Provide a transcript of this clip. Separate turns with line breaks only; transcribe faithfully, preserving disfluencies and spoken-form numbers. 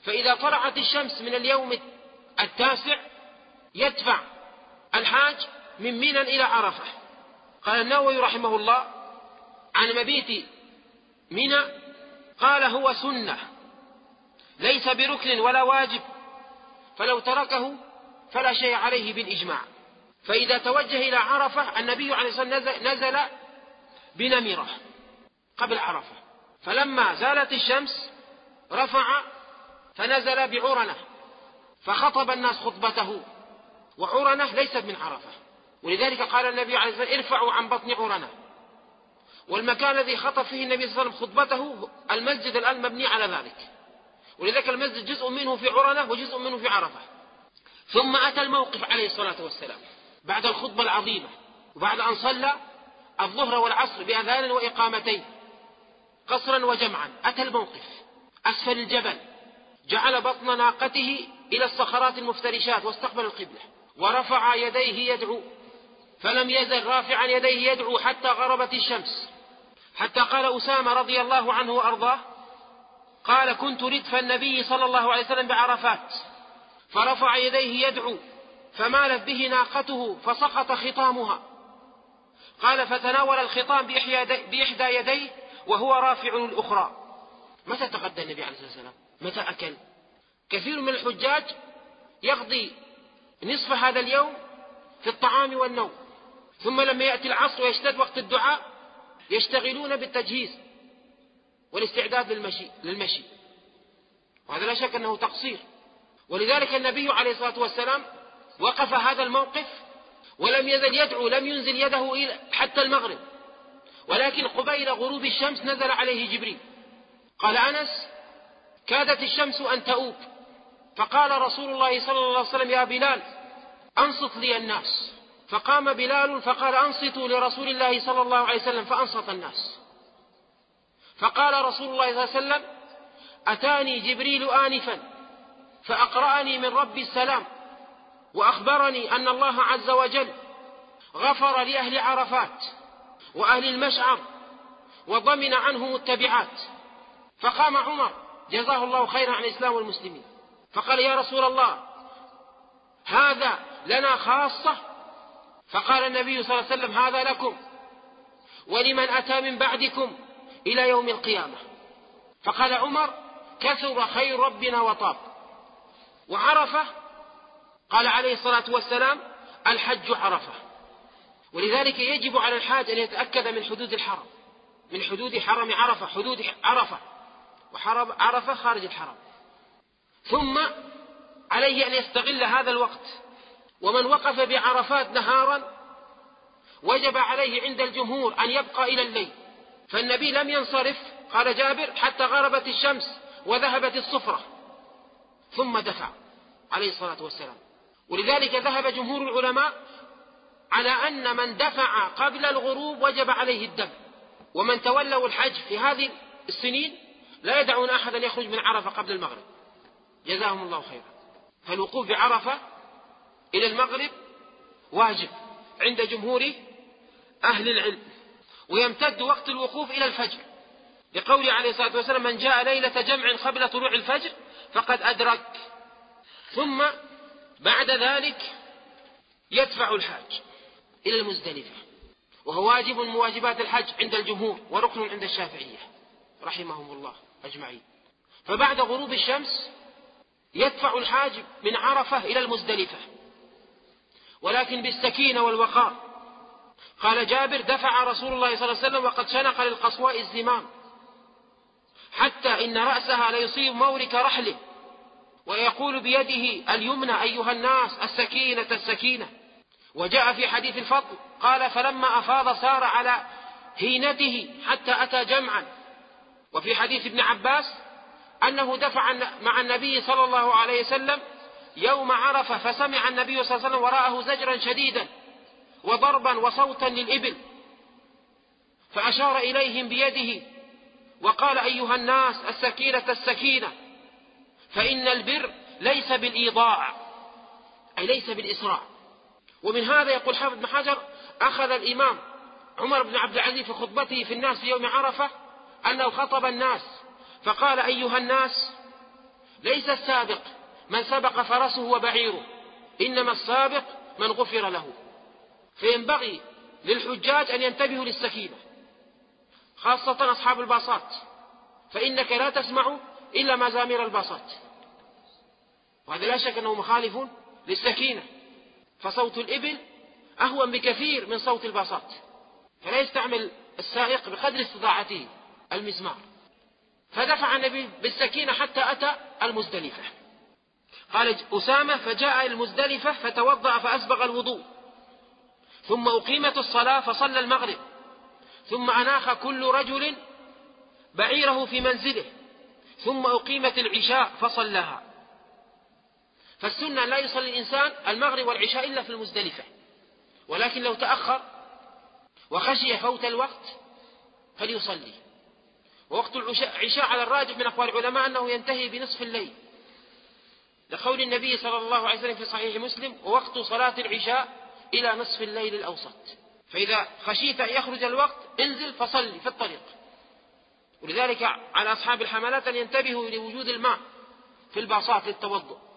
فإذا طلعت الشمس من اليوم التاسع يدفع الحاج من منى إلى عرفة. قال النووي رحمه الله عن مبيت منى قال هو سنة ليس بركن ولا واجب، فلو تركه فلا شيء عليه بالإجماع. فإذا توجه إلى عرفة النبي عليه الصلاة والسلام نزل بنمرة قبل عرفة، فلما زالت الشمس رفع فنزل بعرنة فخطب الناس خطبته، وعرنة ليست من عرفة، ولذلك قال النبي عليه الصلاة والسلام ارفعوا عن بطن عرنة. والمكان الذي خطب فيه النبي صلى الله عليه وسلم خطبته المسجد الآن مبني على ذلك، ولذلك المسجد جزء منه في عرنة وجزء منه في عرفة. ثم أتى الموقف عليه الصلاة والسلام بعد الخطبة العظيمة، وبعد أن صلى الظهر والعصر بأذان وإقامتين قصرا وجمعا، أتى الموقف أسفل الجبل، جعل بطن ناقته إلى الصخرات المفترشات واستقبل القبلة، ورفع يديه يدعو، فلم يزل رافعا يديه يدعو حتى غربت الشمس، حتى قال أسامة رضي الله عنه وأرضاه قال كنت ردف النبي صلى الله عليه وسلم بعرفات فرفع يديه يدعو فمالت به ناقته فسقط خطامها، قال فتناول الخطام بإحدى يديه وهو رافع الأخرى. متى تغدى النبي عليه الصلاة والسلام؟ متى أكل؟ كثير من الحجاج يقضي نصف هذا اليوم في الطعام والنوم، ثم لما يأتي العصر ويشتد وقت الدعاء يشتغلون بالتجهيز والاستعداد للمشي, للمشي وهذا لا شك أنه تقصير. ولذلك النبي عليه الصلاة والسلام وقف هذا الموقف ولم يزل يدعو، لم ينزل يده حتى المغرب، ولكن قبيل غروب الشمس نزل عليه جبريل. قال أنس كادت الشمس أن تؤوب، فقال رسول الله صلى الله عليه وسلم يا بلال أنصت لي الناس، فقام بلال فقال أنصتوا لرسول الله صلى الله عليه وسلم، فأنصت الناس. فقال رسول الله صلى الله عليه وسلم أتاني جبريل آنفا فأقرأني من رب السلام وأخبرني أن الله عز وجل غفر لأهل عرفات وأهل المشعر وضمن عنهم التبعات. فقام عمر جزاه الله خيرا عن الإسلام والمسلمين فقال يا رسول الله هذا لنا خاصة؟ فقال النبي صلى الله عليه وسلم هذا لكم ولمن أتى من بعدكم إلى يوم القيامة. فقال عمر كثر خير ربنا وطاب. وعرفة قال عليه الصلاة والسلام الحج عرفة، ولذلك يجب على الحاج أن يتأكد من حدود الحرم، من حدود حرم عرفة، حدود عرفة وحرم عرفة خارج الحرم، ثم عليه أن يستغل هذا الوقت. ومن وقف بعرفات نهارا وجب عليه عند الجمهور أن يبقى إلى الليل، فالنبي لم ينصرف قال جابر حتى غربت الشمس وذهبت الصفرة ثم دفع عليه الصلاة والسلام. ولذلك ذهب جمهور العلماء على أن من دفع قبل الغروب وجب عليه الدم، ومن تولوا الحج في هذه السنين لا يدعون أحدا يخرج من عرفة قبل المغرب جزاهم الله خيرا. فالوقوف بعرفة إلى المغرب واجب عند جمهور أهل العلم، ويمتد وقت الوقوف إلى الفجر لقوله عليه الصلاة والسلام من جاء ليلة جمع قبل طلوع الفجر فقد أدرك. ثم بعد ذلك يدفع الحاج إلى المزدلفة، وهو واجب من مواجبات الحج عند الجمهور وركن عند الشافعية رحمهم الله أجمعين. فبعد غروب الشمس يدفع الحاج من عرفة إلى المزدلفة، ولكن بالسكينة والوقار. قال جابر دفع رسول الله صلى الله عليه وسلم وقد شنق للقصواء الزمام حتى إن رأسها ليصيب مورك رحله، ويقول بيده اليمنى أيها الناس السكينة السكينة. وجاء في حديث الفضل قال فلما أفاض سار على هينته حتى أتى جمعا. وفي حديث ابن عباس أنه دفع مع النبي صلى الله عليه وسلم يوم عرفة فسمع النبي صلى الله عليه وسلم وراءه زجرا شديدا وضربا وصوتا للإبل، فأشار إليهم بيده وقال أيها الناس السكينة السكينة، فإن البر ليس بالإيضاع أي ليس بالإسراع. ومن هذا يقول حافظ بن حجر أخذ الإمام عمر بن عبد العزيز في خطبته في الناس في يوم عرفة أنه خطب الناس فقال أيها الناس ليس السابق من سبق فرسه وبعيره، إنما السابق من غفر له. فينبغي للحجاج أن ينتبهوا للسكينة، خاصة أصحاب الباصات، فإنك لا تسمع إلا مزامير الباصات، وهذا لا شك أنه مخالف للسكينة، فصوت الإبل أهون بكثير من صوت الباصات، فلا يستعمل السائق بقدر استطاعته المزمار. فدفع النبي بالسكينة حتى أتى المزدلفة. قال أسامة: فجاء المزدلفة فتوضأ فأسبغ الوضوء، ثم أقيمت الصلاة فصلى المغرب، ثم أناخ كل رجل بعيره في منزله، ثم أقيمت العشاء فصلاها. فالسنة لا يصلي الإنسان المغرب والعشاء إلا في المزدلفة، ولكن لو تأخر وخشي فوت الوقت فليصلي. ووقت العشاء على الراجح من أقوال العلماء أنه ينتهي بنصف الليل، لقول النبي صلى الله عليه وسلم في صحيح مسلم: ووقت صلاة العشاء إلى نصف الليل الأوسط. فإذا خشيت أن يخرج الوقت انزل فصلي في الطريق. ولذلك على أصحاب الحملات أن ينتبهوا لوجود الماء في الباصات للتوضؤ.